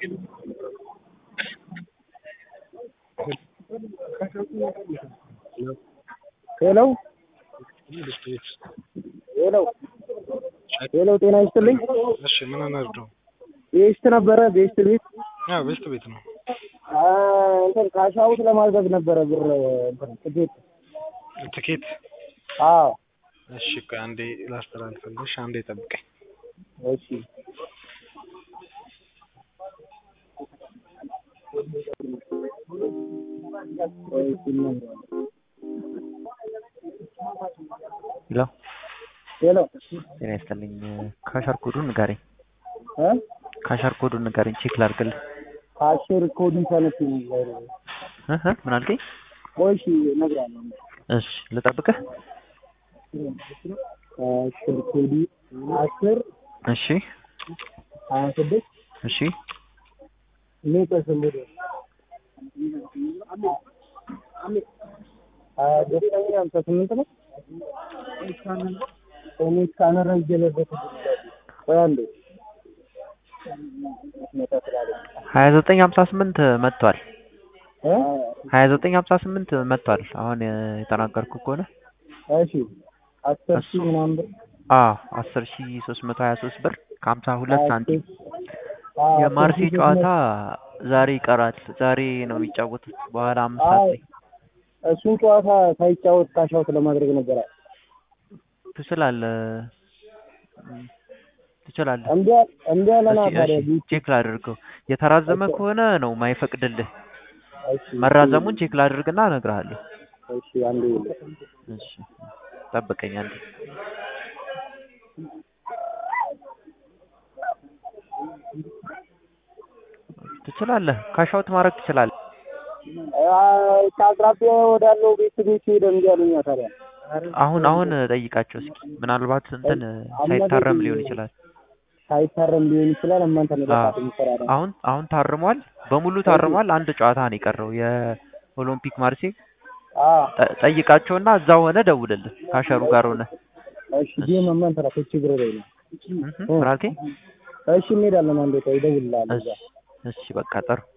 ሄሎ ሄሎ ሄሎ ጤና ይስጥልኝ። እሺ ምን እናድርገው? ቤስት ነበረ ቤስት ቤት ቤስት ቤት ነው። እንትን ካሻውት ለማድረግ ነበረ ብር ትኬት። አዎ እሺ ቆይ አንዴ ላስተላልፈልሽ፣ አንዴ ጠብቀኝ። እሺ ሄሎ ሄሎ ጤና ይስጥልኝ። ካሸር ኮዱን ንገረኝ። እ ካሸር ኮዱን ንገረኝ ቼክ ላድርግልህ። ካሸር ኮዱን ሰነፍኝ ምን አልከኝ? ቆይ እሺ እነግርሃለሁ። እሺ ልጠብቅህ። ካሸር ኮዱ 10 እሺ 26 እሺ ሜቀሰሙደ ደስተኛ 58 ነው። እኔ ስካነር ይጀለበት ወይ አንዴ 2958 መጥቷል። 2958 መጥቷል። አሁን የተናገርኩ ከሆነ እሺ 10,000 ምናምን ብር 10323 ብር ከ52 ሳንቲም። የማርሴ ጨዋታ ዛሬ ይቀራል። ዛሬ ነው የሚጫወቱት በኋላ 5 ሰዓት ላይ። እሱን ጨዋታ ሳይጫወት ካሻውት ለማድረግ ነበር። ትችላለህ። እንዴ አለና ታዲያ ቼክ ላድርገው። የተራዘመ ከሆነ ነው ማይፈቅድልህ። መራዘሙን ቼክ ላድርግና እነግርሃለሁ። እሺ አንዴ እሺ ጠብቀኝ አንዴ። ትችላለህ። ካሻውት ማድረግ ትችላለህ። ከአቅራቢያ ወዳለው ቤት ሄደን እንዲያሉኛ ታዲያ አሁን ጠይቃቸው እስኪ። ምናልባት እንትን ሳይታረም ሊሆን ይችላል። እናንተ ነው ለካት ይሰራል። አሁን ታርሟል፣ በሙሉ ታርሟል። አንድ ጨዋታ ነው የቀረው የኦሎምፒክ ማርሴ። ጠይቃቸውና እዛው ሆነ ደውልልህ ካሸሩ ጋር ሆነ። እሺ ዲም ማን ተራ ችግር የለውም። ምን አልከኝ? እሺ እንሄዳለን። አንዴ ቆይ እደውልልሃለሁ። እሺ በቃ ጥሩ።